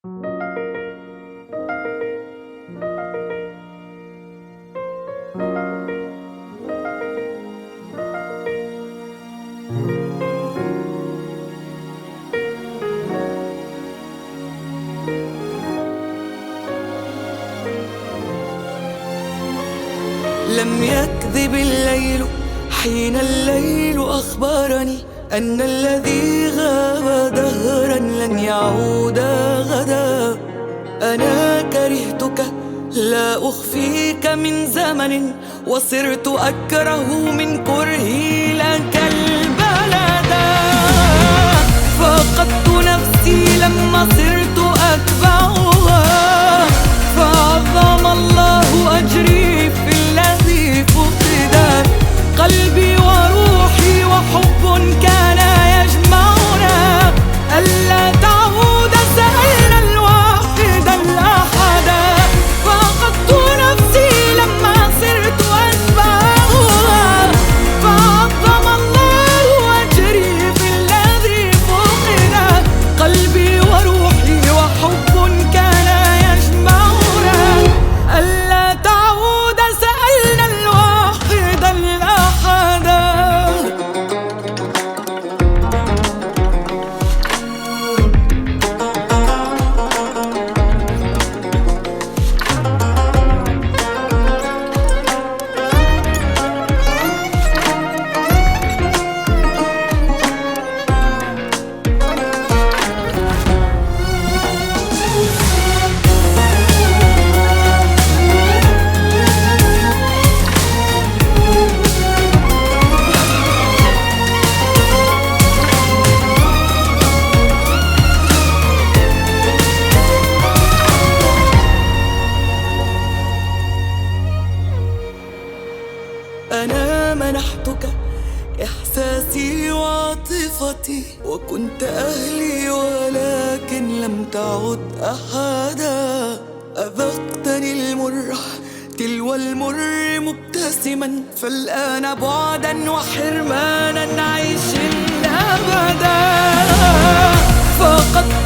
لم يكذب الليل حين الليل أخبرني أن الذي غاب دهرا لن يعود غدا. أنا كرهتك لا أخفيك من زمن، وصرت أكره من كرهي لك البلدا. فقدت نفسي لما صرت أتبعها، فعظم الله أجري في الذي فقدا. قلبي وروحي وحب كان يجمعنا، ألا تعود سألنا الواحد الأحدا. فقدت نفسي لما صرت أتبعها، فعظم الله أجري في الذي فقدا. قلبي وروحي وحب كان يجمعنا، ألا تعود سألنا الواحد الأحدا. أنا منحتك إحساسي وعاطفتي، وكنت أهلي ولكن لم تعد أحدا. أذقتني المر تلو المر مبتسما، فالآن بعدا وحرمانا عيش أبدا. فقدت